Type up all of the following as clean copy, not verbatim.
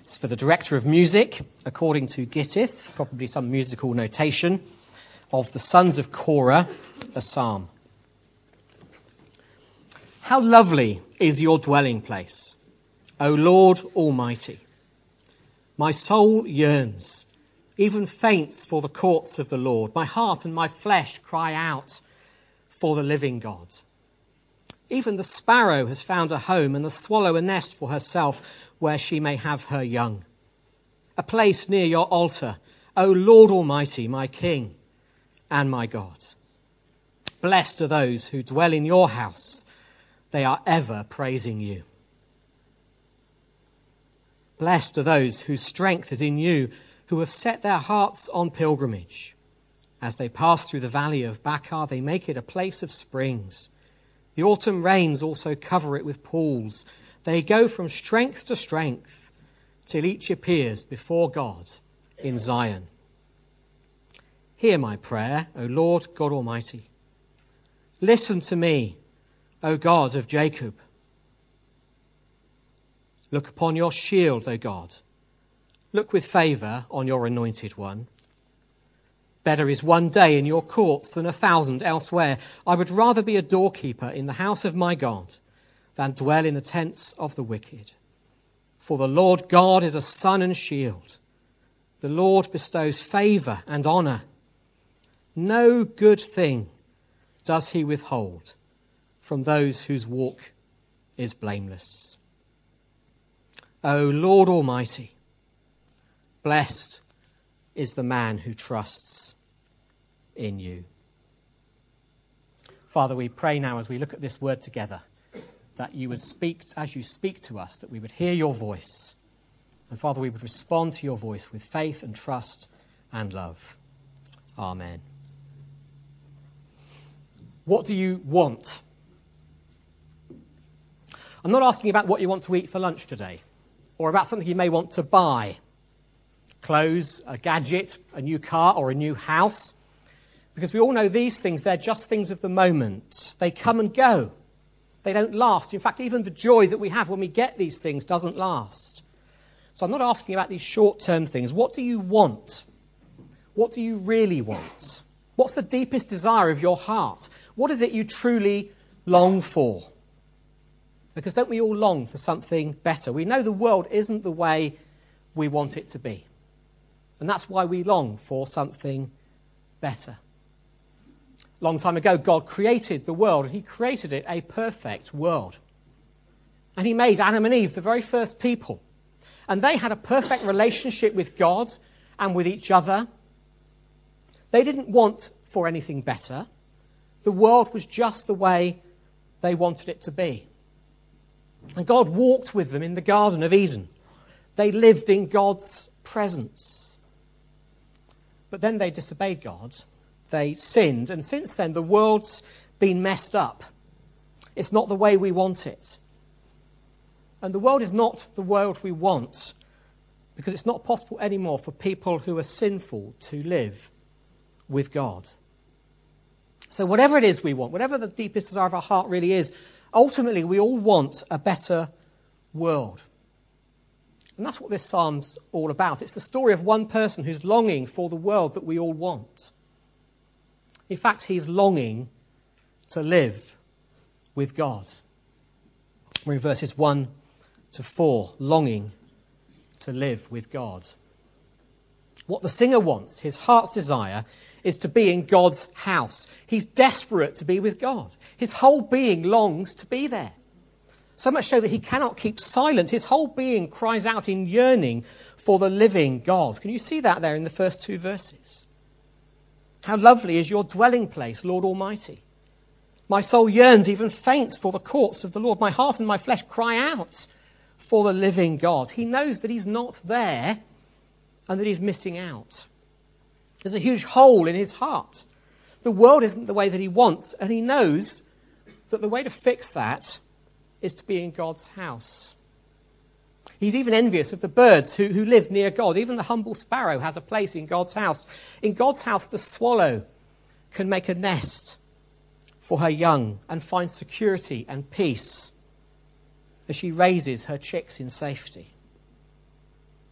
It's for the director of music, according to Gittith, probably some musical notation, of the sons of Korah, a psalm. How lovely is your dwelling place, O Lord Almighty. My soul yearns, even faints for the courts of the Lord. My heart and my flesh cry out for the living God. Even the sparrow has found a home, and the swallow a nest for herself, where she may have her young. A place near your altar, O Lord Almighty, my King and my God. Blessed are those who dwell in your house. They are ever praising you. Blessed are those whose strength is in you, who have set their hearts on pilgrimage. As they pass through the valley of Baca, they make it a place of springs. The autumn rains also cover it with pools. They go from strength to strength, till each appears before God in Zion. Hear my prayer, O Lord God Almighty. Listen to me, O God of Jacob. Look upon your shield, O God. Look with favour on your anointed one. Better is one day in your courts than 1,000 elsewhere. I would rather be a doorkeeper in the house of my God than dwell in the tents of the wicked. For the Lord God is a sun and shield. The Lord bestows favour and honour. No good thing does he withhold from those whose walk is blameless. O Lord Almighty, blessed is the man who trusts in you. Father, we pray now as we look at this word together, that you would speak, as you speak to us, that we would hear your voice. And Father, we would respond to your voice with faith and trust and love. Amen. What do you want? I'm not asking about what you want to eat for lunch today, or about something you may want to buy. Clothes, a gadget, a new car, or a new house. Because we all know these things, they're just things of the moment. They come and go. They don't last. In fact, even the joy that we have when we get these things doesn't last. So I'm not asking about these short-term things. What do you want? What do you really want? What's the deepest desire of your heart? What is it you truly long for? Because don't we all long for something better? We know the world isn't the way we want it to be. And that's why we long for something better. A long time ago, God created the world, and he created it a perfect world. And he made Adam and Eve the very first people. And they had a perfect relationship with God and with each other. They didn't want for anything better. The world was just the way they wanted it to be. And God walked with them in the Garden of Eden. They lived in God's presence. But then they disobeyed God. They sinned. And since then, the world's been messed up. It's not the way we want it. And the world is not the world we want, because it's not possible anymore for people who are sinful to live with God. So whatever it is we want, whatever the deepest desire of our heart really is, ultimately we all want a better world. And that's what this psalm's all about. It's the story of one person who's longing for the world that we all want. In fact, he's longing to live with God. We're in verses 1 to 4, longing to live with God. What the singer wants, his heart's desire, is to be in God's house. He's desperate to be with God. His whole being longs to be there. So much so that he cannot keep silent. His whole being cries out in yearning for the living God. Can you see that there in the first two verses? How lovely is your dwelling place, Lord Almighty. My soul yearns, even faints, for the courts of the Lord. My heart and my flesh cry out for the living God. He knows that he's not there and that he's missing out. There's a huge hole in his heart. The world isn't the way that he wants, and he knows that the way to fix that is to be in God's house. He's even envious of the birds who live near God. Even the humble sparrow has a place in God's house. In God's house, the swallow can make a nest for her young and find security and peace as she raises her chicks in safety.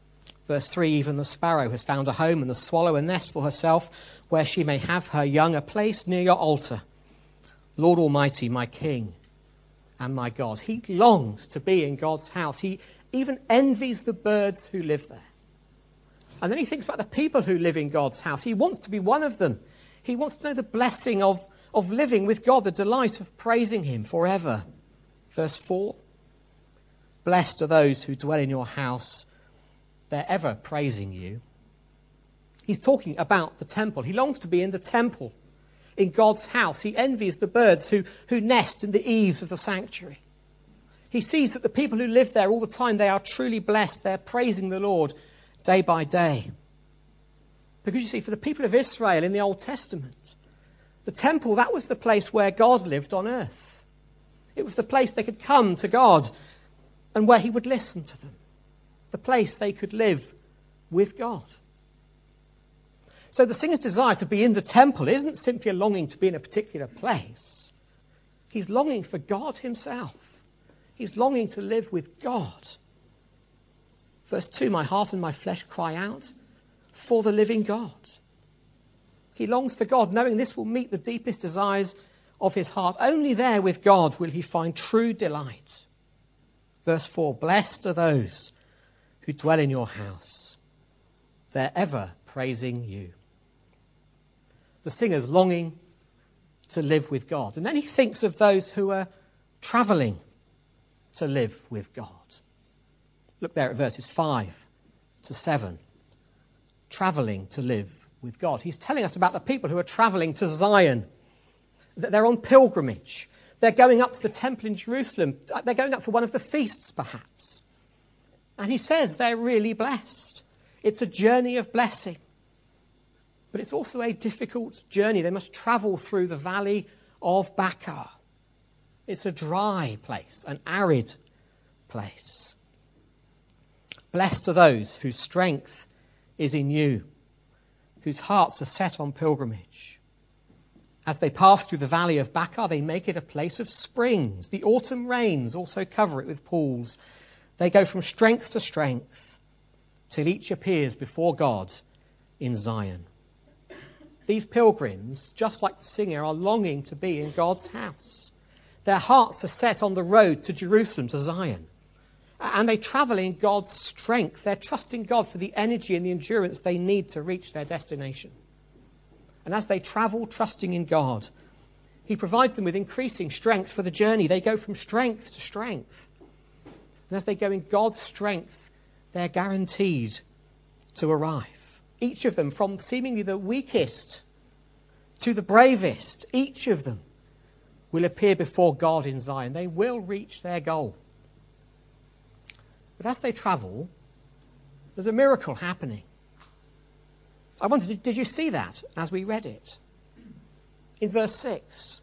Verse 3, even the sparrow has found a home and the swallow a nest for herself, where she may have her young, a place near your altar. Lord Almighty, my King and my God. He longs to be in God's house. He even envies the birds who live there. And then he thinks about the people who live in God's house. He wants to be one of them. He wants to know the blessing of living with God, the delight of praising him forever. Verse 4, blessed are those who dwell in your house. They're ever praising you. He's talking about the temple. He longs to be in the temple, in God's house. He envies the birds who nest in the eaves of the sanctuary. He sees that the people who live there all the time, they are truly blessed. They're praising the Lord day by day. Because you see, for the people of Israel in the Old Testament, the temple, that was the place where God lived on earth. It was the place they could come to God and where he would listen to them. The place they could live with God. So the singer's desire to be in the temple isn't simply a longing to be in a particular place. He's longing for God himself. He's longing to live with God. Verse 2, my heart and my flesh cry out for the living God. He longs for God, knowing this will meet the deepest desires of his heart. Only there with God will he find true delight. Verse 4, blessed are those who dwell in your house. They're ever praising you. The singer's longing to live with God. And then he thinks of those who are travelling to live with God. Look there at verses 5 to 7. Travelling to live with God. He's telling us about the people who are travelling to Zion. They're on pilgrimage. They're going up to the temple in Jerusalem. They're going up for one of the feasts, perhaps. And he says they're really blessed. It's a journey of blessing. But it's also a difficult journey. They must travel through the valley of Baca. It's a dry place, an arid place. Blessed are those whose strength is in you, whose hearts are set on pilgrimage. As they pass through the valley of Baca, they make it a place of springs. The autumn rains also cover it with pools. They go from strength to strength till each appears before God in Zion. These pilgrims, just like the singer, are longing to be in God's house. Their hearts are set on the road to Jerusalem, to Zion. And they travel in God's strength. They're trusting God for the energy and the endurance they need to reach their destination. And as they travel, trusting in God, he provides them with increasing strength for the journey. They go from strength to strength. And as they go in God's strength, they're guaranteed to arrive. Each of them, from seemingly the weakest to the bravest, each of them will appear before God in Zion. They will reach their goal. But as they travel, there's a miracle happening. I wondered, did you see that as we read it? In verse 6.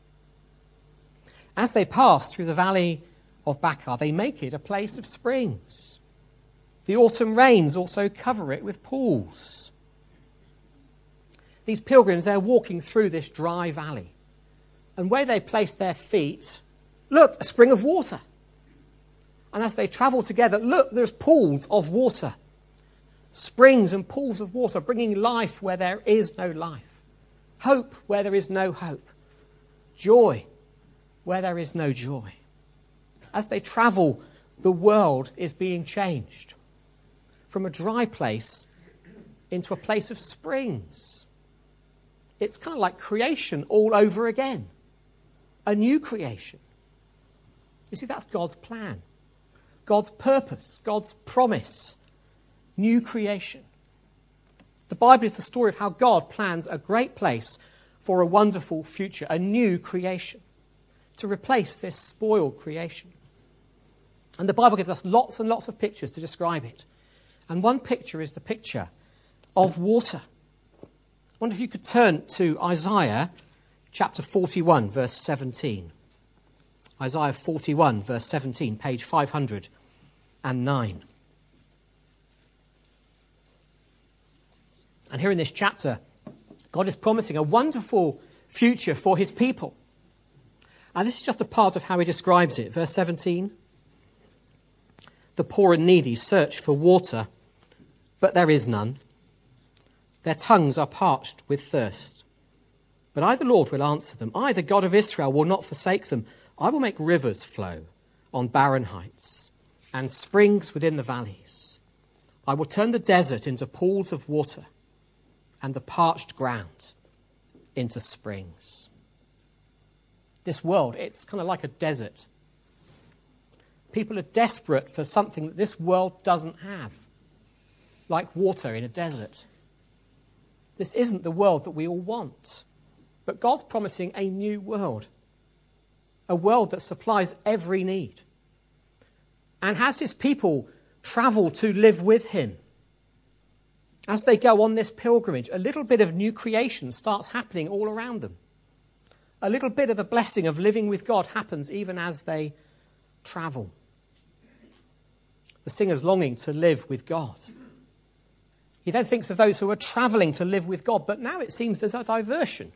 As they pass through the valley of Baca, they make it a place of springs. The autumn rains also cover it with pools. These pilgrims, they're walking through this dry valley. And where they place their feet, look, a spring of water. And as they travel together, look, there's pools of water. Springs and pools of water, bringing life where there is no life. Hope where there is no hope. Joy where there is no joy. As they travel, the world is being changed from a dry place into a place of springs. It's kind of like creation all over again. A new creation. You see, that's God's plan. God's purpose, God's promise. New creation. The Bible is the story of how God plans a great place for a wonderful future, a new creation, to replace this spoiled creation. And the Bible gives us lots and lots of pictures to describe it. And one picture is the picture of water. I wonder if you could turn to Isaiah chapter 41, verse 17. Isaiah 41, verse 17, page 509. And here in this chapter, God is promising a wonderful future for his people. And this is just a part of how he describes it. Verse 17. The poor and needy search for water, but there is none. Their tongues are parched with thirst. But I, the Lord, will answer them. I, the God of Israel, will not forsake them. I will make rivers flow on barren heights and springs within the valleys. I will turn the desert into pools of water and the parched ground into springs. This world, it's kind of like a desert. People are desperate for something that this world doesn't have, like water in a desert. This isn't the world that we all want, but God's promising a new world, a world that supplies every need. And as his people travel to live with him, as they go on this pilgrimage, a little bit of new creation starts happening all around them. A little bit of the blessing of living with God happens even as they travel. The singer's longing to live with God. He then thinks of those who are travelling to live with God, but now it seems there's a diversion.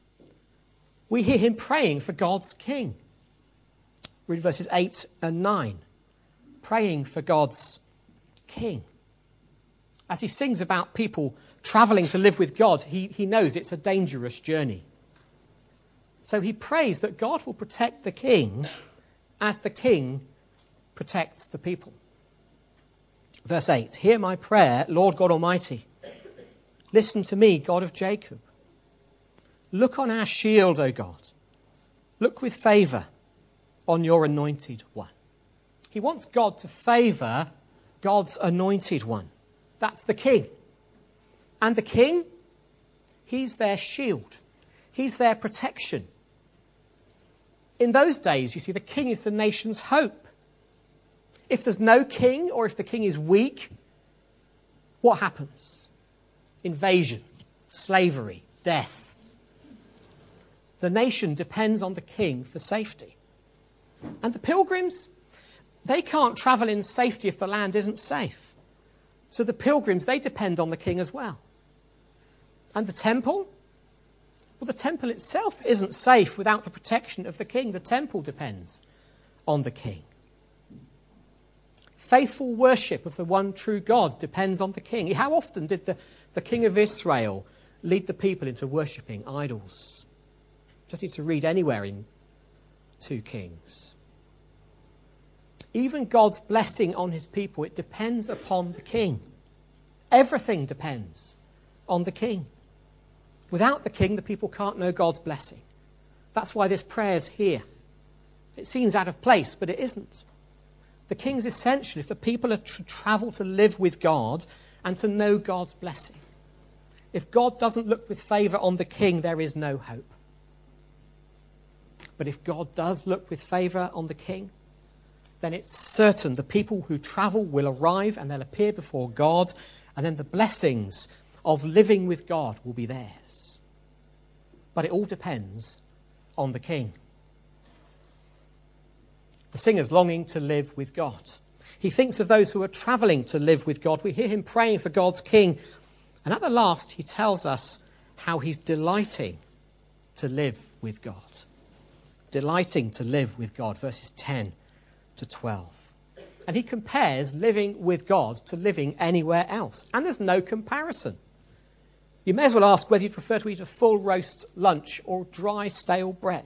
We hear him praying for God's king. Read verses 8 and 9. Praying for God's king. As he sings about people travelling to live with God, he knows it's a dangerous journey. So he prays that God will protect the king as the king protects the people. Verse 8, hear my prayer, Lord God Almighty. Listen to me, God of Jacob. Look on our shield, O God. Look with favour on your anointed one. He wants God to favour God's anointed one. That's the king. And the king, he's their shield. He's their protection. In those days, you see, the king is the nation's hope. If there's no king, or if the king is weak, what happens? Invasion, slavery, death. The nation depends on the king for safety. And the pilgrims, they can't travel in safety if the land isn't safe. So the pilgrims, they depend on the king as well. And the temple? Well, the temple itself isn't safe without the protection of the king. The temple depends on the king. Faithful worship of the one true God depends on the king. How often did the king of Israel lead the people into worshipping idols? Just need to read anywhere in 2 Kings. Even God's blessing on his people, it depends upon the king. Everything depends on the king. Without the king, the people can't know God's blessing. That's why this prayer's here. It seems out of place, but it isn't. The king's essential if the people are to travel to live with God and to know God's blessing. If God doesn't look with favour on the king, there is no hope. But if God does look with favour on the king, then it's certain the people who travel will arrive and they'll appear before God, and then the blessings of living with God will be theirs. But it all depends on the king. The singer's longing to live with God. He thinks of those who are travelling to live with God. We hear him praying for God's king. And at the last, he tells us how he's delighting to live with God. Delighting to live with God, verses 10 to 12. And he compares living with God to living anywhere else. And there's no comparison. You may as well ask whether you prefer to eat a full roast lunch or dry, stale bread.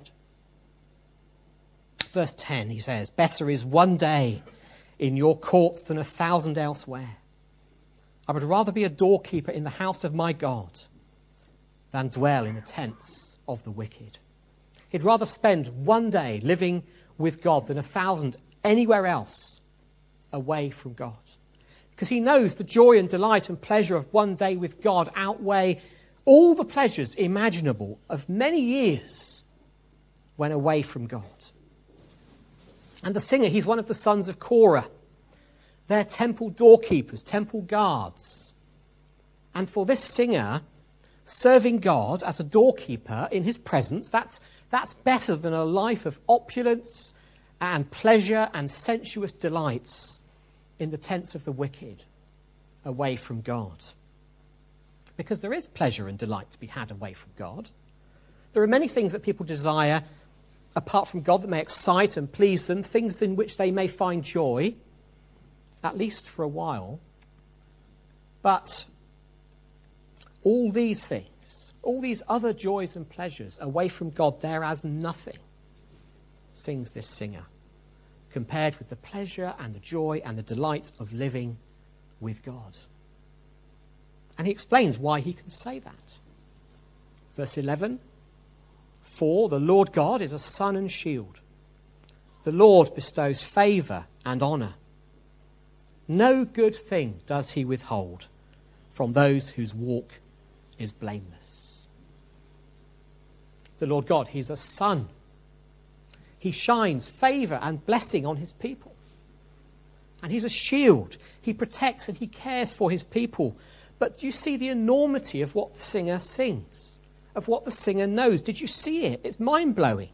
Verse 10, he says, better is one day in your courts than 1,000 elsewhere. I would rather be a doorkeeper in the house of my God than dwell in the tents of the wicked. He'd rather spend one day living with God than 1,000 anywhere else away from God. Because he knows the joy and delight and pleasure of one day with God outweigh all the pleasures imaginable of many years when away from God. And the singer, he's one of the sons of Korah. They're temple doorkeepers, temple guards. And for this singer, serving God as a doorkeeper in his presence, that's better than a life of opulence and pleasure and sensuous delights in the tents of the wicked, away from God. Because there is pleasure and delight to be had away from God. There are many things that people desire apart from God that may excite and please them, things in which they may find joy, at least for a while. But all these things, all these other joys and pleasures away from God, they're as nothing, sings this singer, compared with the pleasure and the joy and the delight of living with God. And he explains why he can say that. Verse 11, for the Lord God is a sun and shield. The Lord bestows favour and honour. No good thing does he withhold from those whose walk is blameless. The Lord God, he's a sun. He shines favour and blessing on his people. And he's a shield. He protects and he cares for his people. But do you see the enormity of what the singer sings? Of what the singer knows? Did you see it? It's mind-blowing.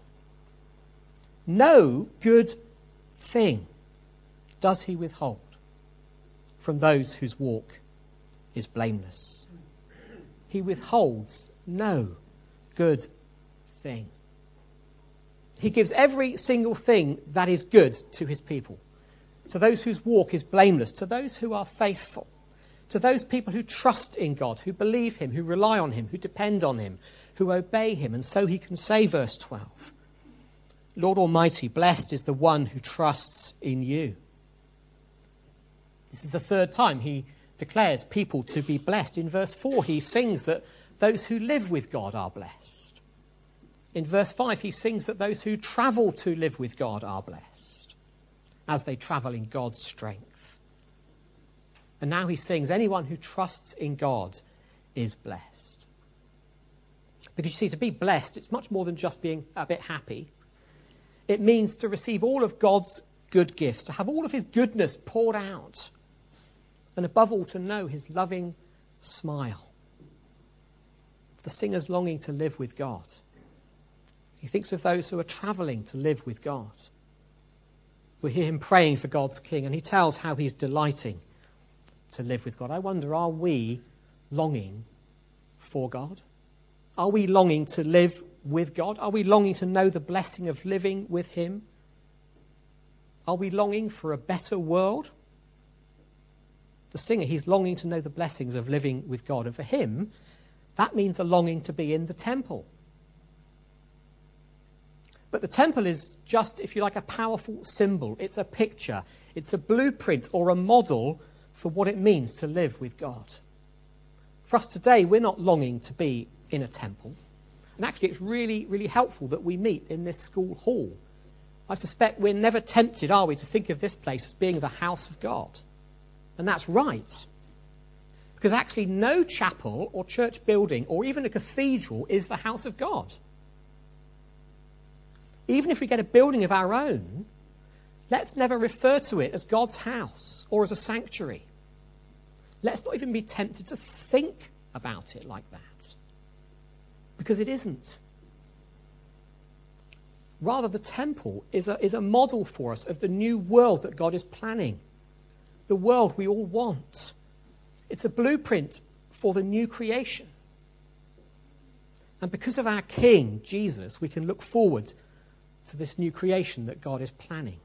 No good thing does he withhold from those whose walk is blameless. He withholds no good thing. He gives every single thing that is good to his people, to those whose walk is blameless, to those who are faithful, to those people who trust in God, who believe him, who rely on him, who depend on him, who obey him. And so he can say, verse 12, Lord Almighty, blessed is the one who trusts in you. This is the third time he declares people to be blessed. In verse 4, he sings that those who live with God are blessed. In verse 5, he sings that those who travel to live with God are blessed as they travel in God's strength. And now he sings, anyone who trusts in God is blessed. Because you see, to be blessed, it's much more than just being a bit happy. It means to receive all of God's good gifts, to have all of his goodness poured out, and above all, to know his loving smile. The singer's longing to live with God. He thinks of those who are travelling to live with God. We hear him praying for God's King, and he tells how he's delighting to live with God. I wonder, are we longing for God? Are we longing to live with God? Are we longing to know the blessing of living with him? Are we longing for a better world? The singer, he's longing to know the blessings of living with God. And for him, that means a longing to be in the temple. But the temple is just, if you like, a powerful symbol. It's a picture. It's a blueprint or a model for what it means to live with God. For us today, we're not longing to be in a temple. And actually, it's really, really helpful that we meet in this school hall. I suspect we're never tempted, are we, to think of this place as being the house of God. And that's right. Because actually no chapel or church building or even a cathedral is the house of God. Even if we get a building of our own, let's never refer to it as God's house or as a sanctuary. Let's not even be tempted to think about it like that. Because it isn't. Rather, the temple is a model for us of the new world that God is planning. The world we all want. It's a blueprint for the new creation. And because of our King, Jesus, we can look forward to this new creation that God is planning.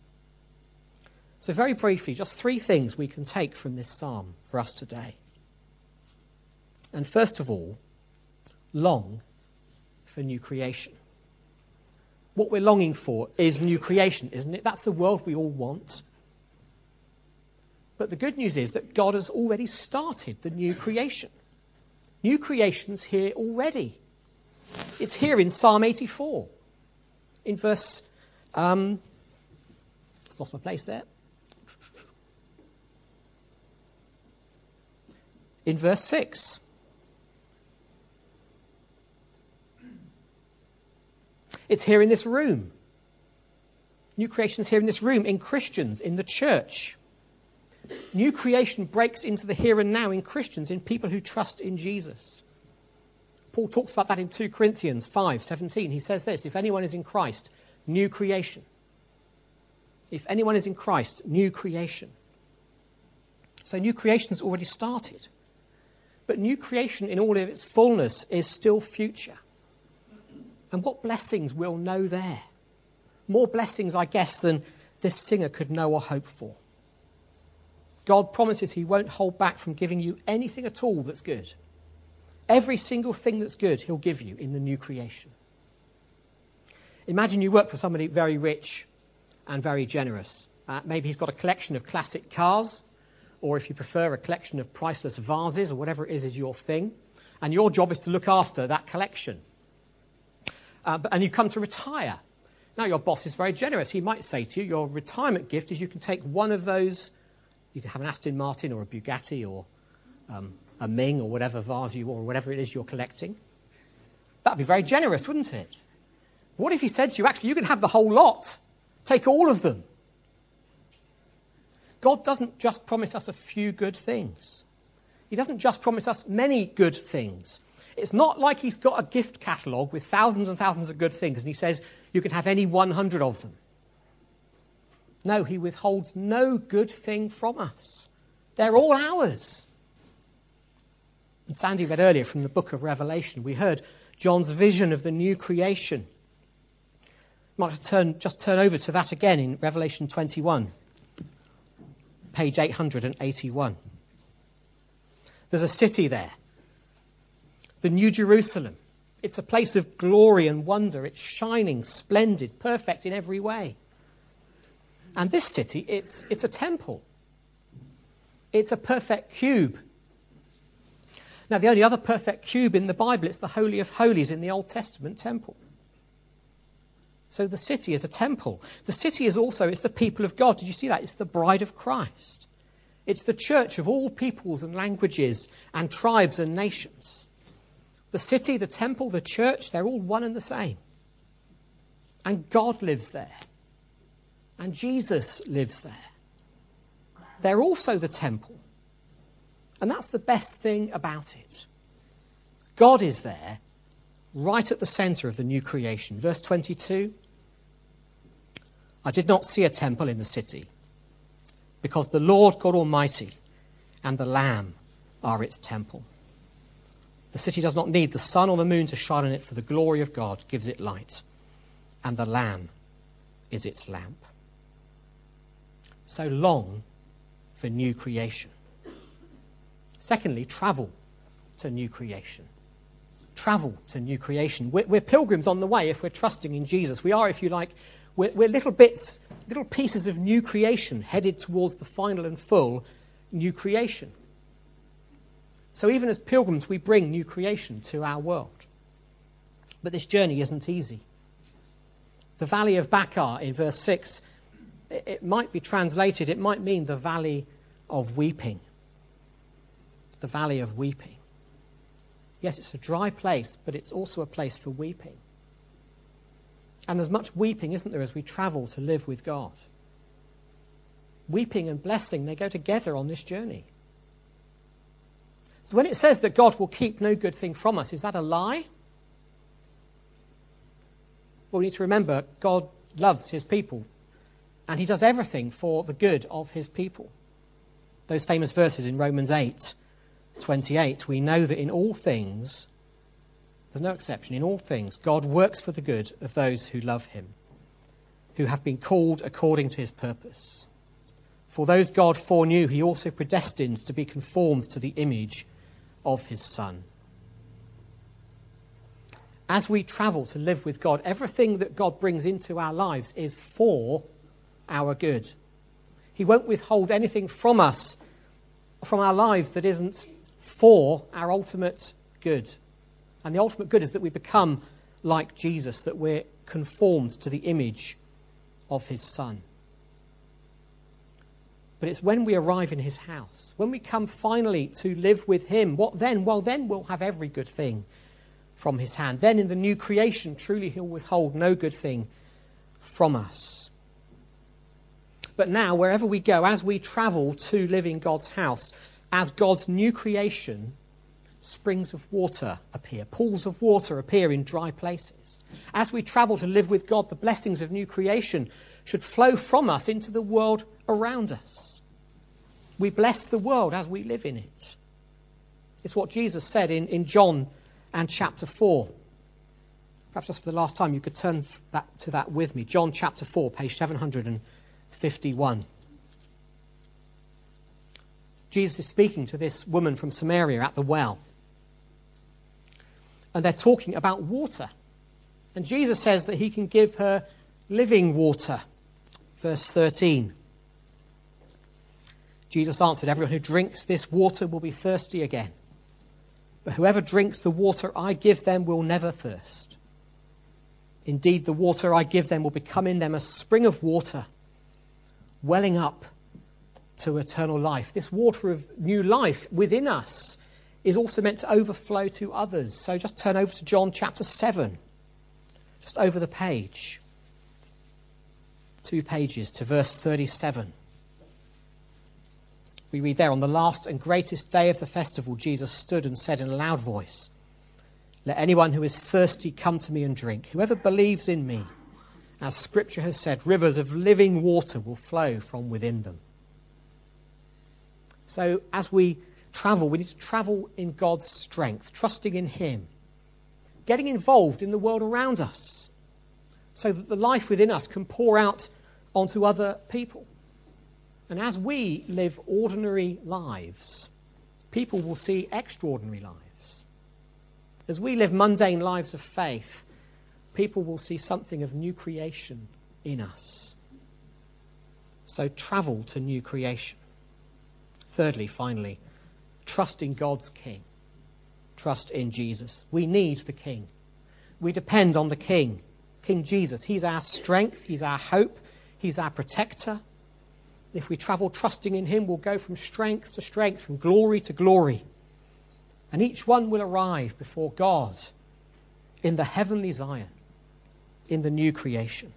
So very briefly, just 3 things we can take from this psalm for us today. And first of all, long for new creation. What we're longing for is new creation, isn't it? That's the world we all want. But the good news is that God has already started the new creation. New creation's here already. It's here in Psalm 84. In verse... I've lost my place there. In verse 6. It's here in this room. New creation is here in this room, in Christians, in the church. New creation breaks into the here and now in Christians, in people who trust in Jesus. Paul talks about that in 2 Corinthians 5:17. He says this, if anyone is in Christ, new creation. If anyone is in Christ, new creation. So new creation has already started. But new creation in all of its fullness is still future. And what blessings we'll know there. More blessings, I guess, than this singer could know or hope for. God promises he won't hold back from giving you anything at all that's good. Every single thing that's good, he'll give you in the new creation. Imagine you work for somebody very rich and very generous. Maybe he's got a collection of classic cars, or if you prefer, a collection of priceless vases, or whatever it is your thing. And your job is to look after that collection. And you come to retire. Now your boss is very generous. He might say to you, your retirement gift is you can take one of those. You can have an Aston Martin or a Bugatti or a Ming or whatever vase or whatever it is you're collecting. That'd be very generous, wouldn't it? What if he said to you, actually, you can have the whole lot. Take all of them. God doesn't just promise us a few good things. He doesn't just promise us many good things. It's not like he's got a gift catalogue with thousands and thousands of good things and he says you can have any 100 of them. No, he withholds no good thing from us. They're all ours. And Sandy read earlier from the book of Revelation. We heard John's vision of the new creation. Might have just turn over to that again in Revelation 21, page 881. There's a city there, the New Jerusalem. It's a place of glory and wonder. It's shining, splendid, perfect in every way. And this city, it's a temple. It's a perfect cube. Now, the only other perfect cube in the Bible, it's the Holy of Holies in the Old Testament temple. So the city is a temple. The city is also, it's the people of God. Did you see that? It's the bride of Christ. It's the church of all peoples and languages and tribes and nations. The city, the temple, the church, they're all one and the same. And God lives there. And Jesus lives there. They're also the temple. And that's the best thing about it. God is there, right at the centre of the new creation. Verse 22, I did not see a temple in the city, because the Lord God Almighty and the Lamb are its temple. The city does not need the sun or the moon to shine on it, for the glory of God gives it light, and the Lamb is its lamp. So long for new creation. Secondly, travel to new creation. Travel to new creation. We're pilgrims on the way if we're trusting in Jesus. We are, if you like, we're little pieces of new creation headed towards the final and full new creation. So even as pilgrims, we bring new creation to our world. But this journey isn't easy. The valley of Baca in verse 6, it might be translated, it might mean the valley of weeping. The valley of weeping. Yes, it's a dry place, but it's also a place for weeping. And there's much weeping, isn't there, as we travel to live with God. Weeping and blessing, they go together on this journey. So when it says that God will keep no good thing from us, is that a lie? Well, we need to remember God loves his people, and he does everything for the good of his people. Those famous verses in Romans 8:28, we know that in all things, there's no exception, in all things, God works for the good of those who love him, who have been called according to his purpose. For those God foreknew, he also predestined to be conformed to the image of his Son. As we travel to live with God, everything that God brings into our lives is for our good. He won't withhold anything from us, from our lives, that isn't for our ultimate good. And the ultimate good is that we become like Jesus, that we're conformed to the image of his Son. But it's when we arrive in his house, when we come finally to live with him, what then? Well, then we'll have every good thing from his hand. Then in the new creation, truly he'll withhold no good thing from us. But now, wherever we go, as we travel to live in God's house, as God's new creation, springs of water appear, pools of water appear in dry places. As we travel to live with God, the blessings of new creation should flow from us into the world around us. We bless the world as we live in it. It's what Jesus said in John and chapter 4. Perhaps just for the last time, you could turn to that with me. John chapter 4, page 751. Jesus is speaking to this woman from Samaria at the well. And they're talking about water. And Jesus says that he can give her living water. Verse 13. Jesus answered, everyone who drinks this water will be thirsty again. But whoever drinks the water I give them will never thirst. Indeed, the water I give them will become in them a spring of water, welling up to eternal life. This water of new life within us is also meant to overflow to others. So just turn over to John chapter 7, just over the page. 2 pages to verse 37. We read there, on the last and greatest day of the festival, Jesus stood and said in a loud voice, let anyone who is thirsty come to me and drink. Whoever believes in me, as Scripture has said, rivers of living water will flow from within them. So as we travel, we need to travel in God's strength, trusting in him, getting involved in the world around us, so that the life within us can pour out onto other people. And as we live ordinary lives, people will see extraordinary lives. As we live mundane lives of faith, people will see something of new creation in us. So travel to new creation. Thirdly, finally, trust in God's King. Trust in Jesus. We need the King. We depend on the King, King Jesus. He's our strength. He's our hope. He's our protector. If we travel trusting in him, we'll go from strength to strength, from glory to glory. And each one will arrive before God in the heavenly Zion, in the new creation.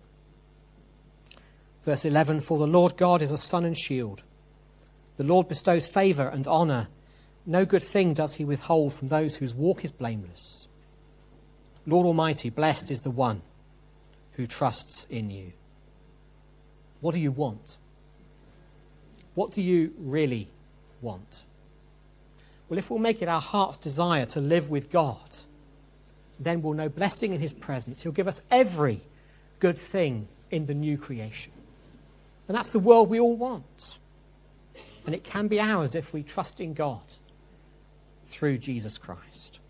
Verse 11, for the Lord God is a sun and shield. The Lord bestows favour and honour. No good thing does he withhold from those whose walk is blameless. Lord Almighty, blessed is the one who trusts in you. What do you want? What do you really want? Well, if we'll make it our heart's desire to live with God, then we'll know blessing in his presence. He'll give us every good thing in the new creation. And that's the world we all want. And it can be ours if we trust in God through Jesus Christ.